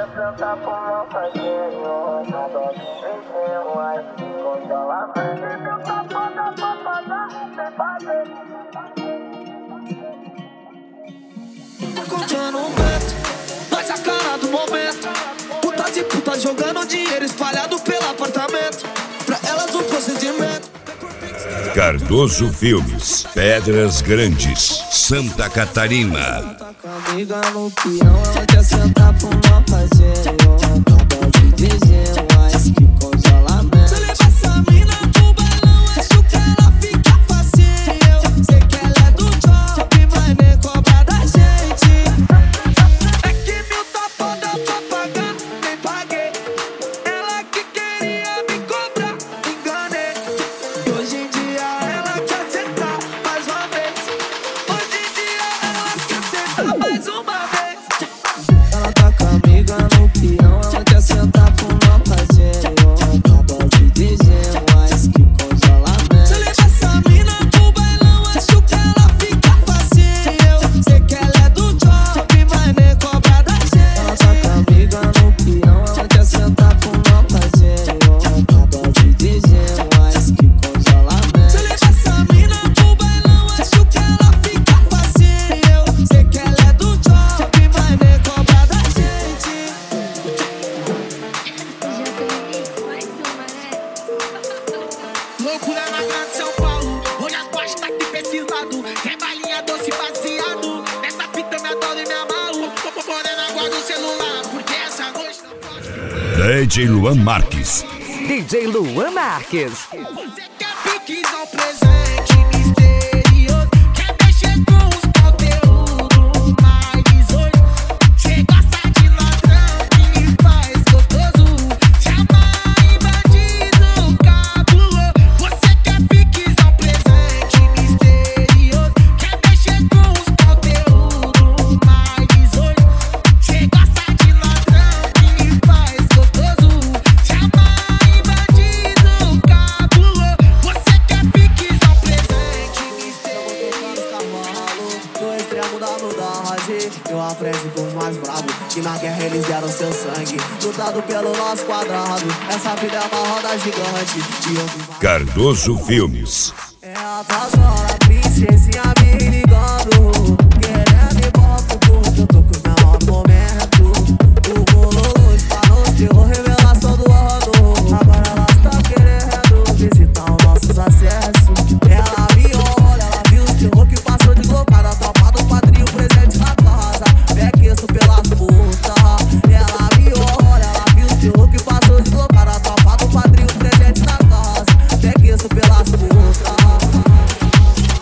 senta pro meu parceiro, na dose de vai controla mais. Meu safada pra pagar, sem fazer. Curtindo um vento, nós a cara do momento. Putas e putas jogando dinheiro espalhado pelo apartamento. Pra elas o procedimento. Cardoso Filmes, Pedras Grandes, Santa Catarina. Amiga no peão, ela quer sentar pro meu parceiro. Na dose de gelo, ice que congelamento. Você leva essa mina pro bailão, acho que ela fica facinho. Sei que ela é do job, mas nem cobra da gente. É que mil tá foda, eu tô pagando, nem paguei. Ela que queria me cobrar, me enganei. E hoje em dia ela quer sentar mais uma vez. Hoje em dia ela quer sentar mais uma vez. Ela tá com a amiga no peão, ela quer sentar pro meu parceiro. Na dose de gelo, ice que congelamento. Você leva essa mina pro bailão, acho que ela fica facinho. Sei que ela é do job, mas nem cobra da gente. Ela tá com a amiga no peão, ela quer sentar pro meu parceiro. Na dose de gelo, ice que congelamento. Você leva essa mina pro bailão, acho que ela fica facinho. Sei que ela é do job, mas nem cobra da gente. Loucura na grande São Paulo, hoje as boas tá aqui pra esse lado. É balinha doce baseado, nessa fita eu me adoro e me amarro. Tô morena, guarda o celular, porque essa noite não pode. DJ Luan Marques. DJ Luan Marques. Você quer piques ao presente misterioso, quer mexer com os conteúdos mais 18. Cê gosta de ladrão que faz gostoso, chama e bandido cabuloso. Você quer piques ao presente misterioso, quer mexer com os conteúdos mais 18. Cê gosta de ladrão que faz gostoso, chama e bandido cabuloso. Você quer piques ao presente misterioso. No extremo da mudade, eu aprendo com os mais bravos, que na guerra eles deram seu sangue, lutado pelo nosso quadrado. Essa vida é uma roda gigante e eu vivo. Cardoso Filmes. É a tua zona, princesinha.